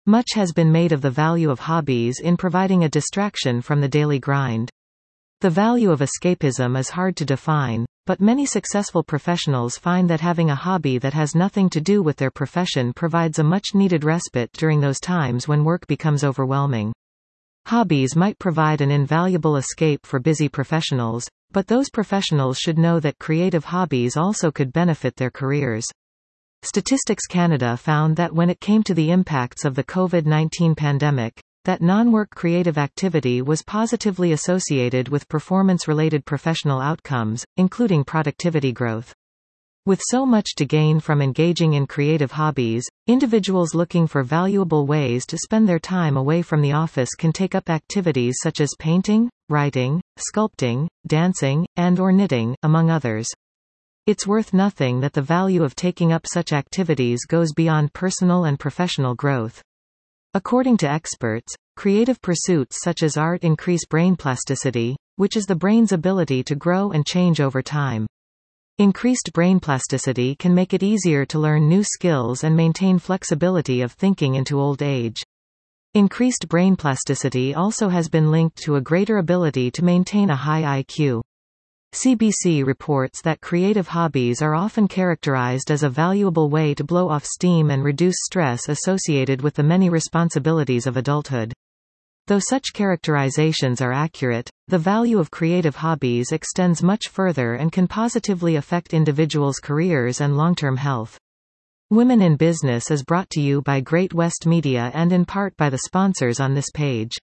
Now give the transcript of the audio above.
Much has been made of the value of hobbies in providing a distraction from the daily grind. The value of escapism is hard to define, but many successful professionals find that having a hobby that has nothing to do with their profession provides a much-needed respite during those times when work becomes overwhelming. Hobbies might provide an invaluable escape for busy professionals, but those professionals should know that creative hobbies also could benefit their careers. Statistics Canada found that when it came to the impacts of the COVID-19 pandemic, that non-work creative activity was positively associated with performance-related professional outcomes, including productivity growth. With so much to gain from engaging in creative hobbies, individuals looking for valuable ways to spend their time away from the office can take up activities such as painting, writing, sculpting, dancing, and/or knitting, among others. It's worth noting that the value of taking up such activities goes beyond personal and professional growth. According to experts, creative pursuits such as art increase brain plasticity, which is the brain's ability to grow and change over time. Increased brain plasticity can make it easier to learn new skills and maintain flexibility of thinking into old age. Increased brain plasticity also has been linked to a greater ability to maintain a high IQ. CBC reports that creative hobbies are often characterized as a valuable way to blow off steam and reduce stress associated with the many responsibilities of adulthood. Though such characterizations are accurate, the value of creative hobbies extends much further and can positively affect individuals' careers and long-term health. Women in Business is brought to you by Great West Media and in part by the sponsors on this page.